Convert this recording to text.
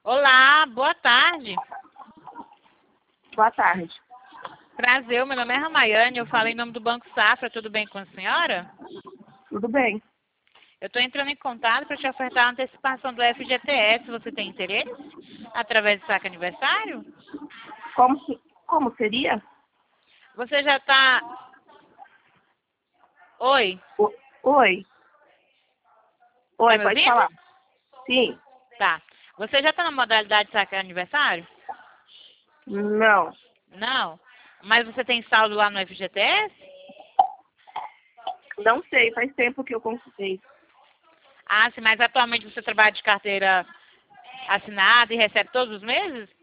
Olá, boa tarde. Boa tarde. Prazer, meu nome é Ramayane, eu falo em nome do Banco Safra, tudo bem com a senhora? Tudo bem? Eu estou entrando em contato para te ofertar a antecipação do FGTS, você tem interesse? Através do saque aniversário? Como seria? Você já está... Oi, Oi. tá Oi, me pode ouvindo? falar. Sim. Tá. Você já está na modalidade de saque aniversário? Não. Não. Mas você tem saldo lá no FGTS? Não sei, faz tempo que eu consultei. Ah, sim, mas atualmente você trabalha de carteira assinada e recebe todos os meses?